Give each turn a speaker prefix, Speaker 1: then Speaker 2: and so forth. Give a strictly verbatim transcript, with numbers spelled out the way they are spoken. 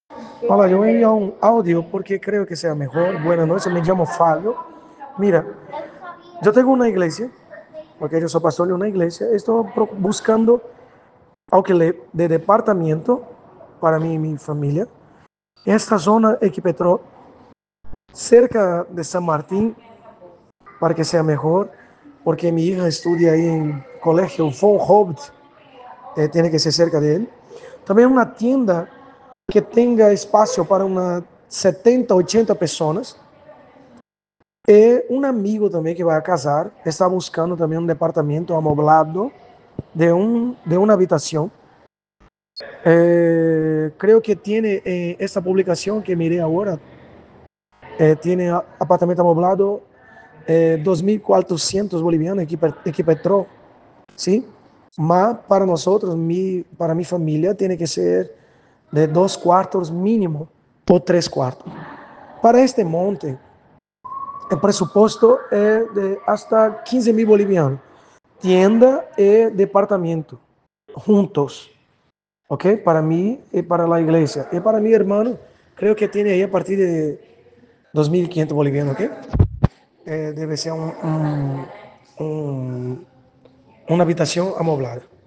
Speaker 1: Hola, yo voy a enviar un audio porque creo que sea mejor. Buenas noches, me llamo Fabio. Mira, yo tengo una iglesia, porque yo soy pastor de una iglesia. Estoy pro- buscando alquiler de departamento para mí y mi familia. Esta zona, Equipetrol, cerca de San Martín, para que sea mejor, porque mi hija estudia ahí en colegio Von Hobbit, eh, tiene que ser cerca de él. También una tienda que tenga espacio para unas setenta, ochenta personas. E um amigo também que vai a casar está buscando também um departamento amoblado de, um, de uma habitação. Eh, creo que tiene eh, esta publicación que miré ahora, eh, tiene apartamento amoblado eh, dos mil cuatrocientos bolivianos, Equipetrol, ¿sí? Mas para nosotros, mi, para mi familia, tiene que ser de dos cuartos mínimo o tres cuartos. Para este monte, el presupuesto es de hasta quince mil bolivianos. Tienda y departamento, juntos, ¿ok? Para mí y para la iglesia. Y para mi hermano, creo que tiene ahí a partir de dos mil quinientos bolivianos, ¿ok? Eh, debe ser un, un- un- una habitación amoblada.